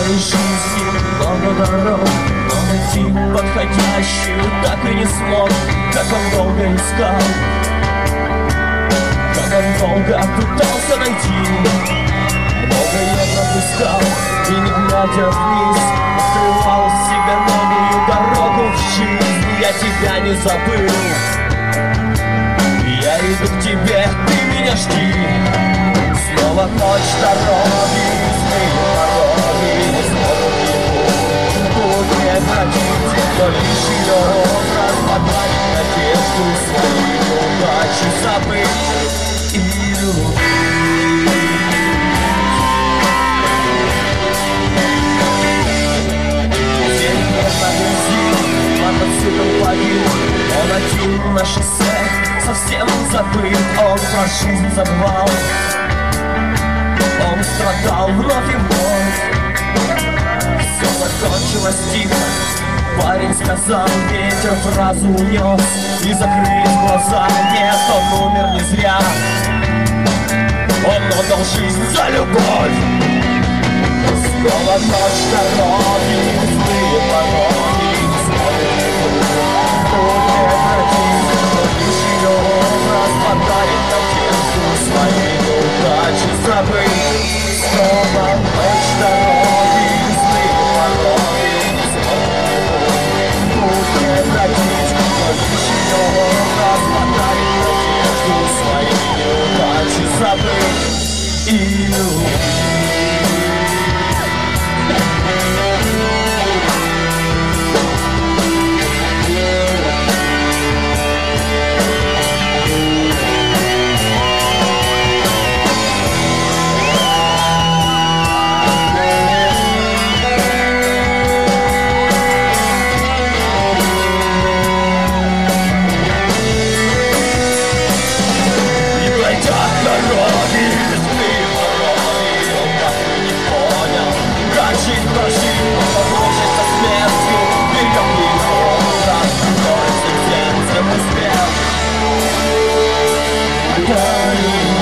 твоей жизни много дорог, но найти подходящую так и не смог. Как он долго искал, как он долго пытался найти. Много я пропускал и, не глядя вниз, открывал себе новую дорогу в жизнь. Я тебя не забыл, я иду к тебе, ты меня жди. Снова ночь дороги, злые пороги не смогут его путь прекратить, но лишь ее образ подарит надежду, свои неудачи забыть и любить. День не погрузил, мотоцикл погиб, он один на шоссе, совсем забыт, он про жизнь забывал. Он страдал вновь и вновь. Все закончилось тихо, парень сказал, ветер фразу унес, и закрылись глаза. Нет, он умер не зря, он отдал жизнь за любовь. Снова ночь дороги, злые пороги, не смотрит никуда, прекратить, но лишь ее образ подарит надежду, свои неудачи забыть. Снова ночь дороги, злые пороги, не смотрит никуда, прекратить, но лишь ее образ подарит надежду, свои неудачи забыть и любить. Yeah.